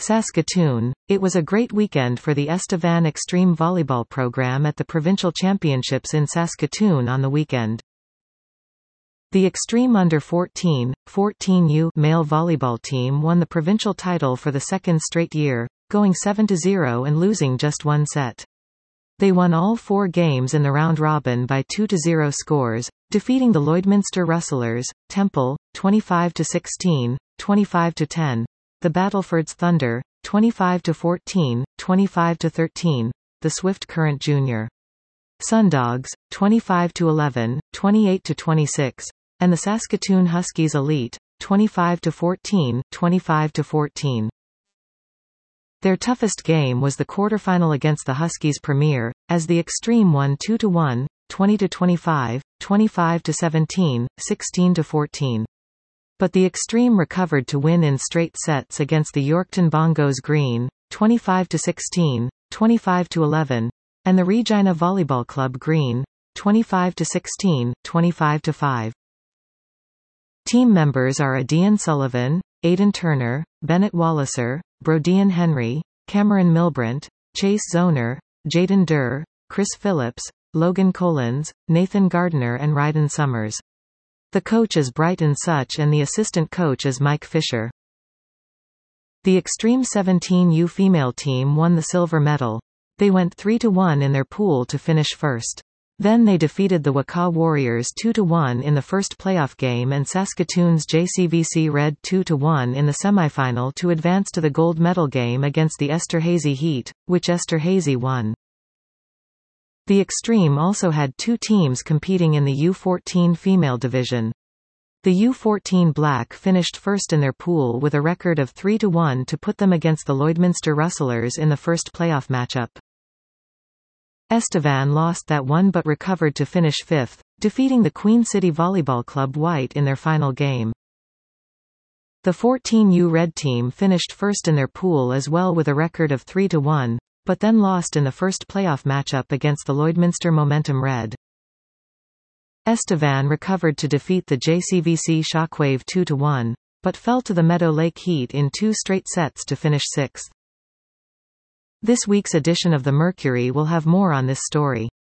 Saskatoon. It was a great weekend for the Estevan Extreme Volleyball program at the Provincial Championships in Saskatoon on the weekend. The Extreme Under-14, 14U male volleyball team won the provincial title for the second straight year, going 7-0 and losing just one set. They won all 4 games in the round-robin by 2-0 scores, defeating the Lloydminster Rustlers, Temple, 25-16, 25-10, the Battlefords Thunder, 25-14, 25-13, the Swift Current Junior Sundogs, 25-11, 28-26, and the Saskatoon Huskies Elite, 25-14, 25-14. Their toughest game was the quarterfinal against the Huskies Premier, as the Extreme won 2-1, 20-25, 25-17, 16-14. But the Extreme recovered to win in straight sets against the Yorkton Bongos Green, 25-16, 25-11, and the Regina Volleyball Club Green, 25-16, 25-5. Team members are Adian Sullivan, Aidan Turner, Bennett Walliser, Brodian Henry, Cameron Milbrandt, Chase Zoner, Jaden Durr, Chris Phillips, Logan Collins, Nathan Gardner and Ryden Summers. The coach is Brighton Such and the assistant coach is Mike Fisher. The Extreme 17U female team won the silver medal. They went 3-1 in their pool to finish first. Then they defeated the Wakaw Warriors 2-1 in the first playoff game and Saskatoon's JCVC Red 2-1 in the semifinal to advance to the gold medal game against the Esterhazy Heat, which Esterhazy won. The Extreme also had 2 teams competing in the U14 female division. The U14 Black finished first in their pool with a record of 3-1 to put them against the Lloydminster Rustlers in the first playoff matchup. Estevan lost that one but recovered to finish 5th, defeating the Queen City Volleyball Club White in their final game. The 14U Red team finished first in their pool as well with a record of 3-1, but then lost in the first playoff matchup against the Lloydminster Momentum Red. Estevan recovered to defeat the JCVC Shockwave 2-1, but fell to the Meadow Lake Heat in 2 straight sets to finish 6th. This week's edition of the Mercury will have more on this story.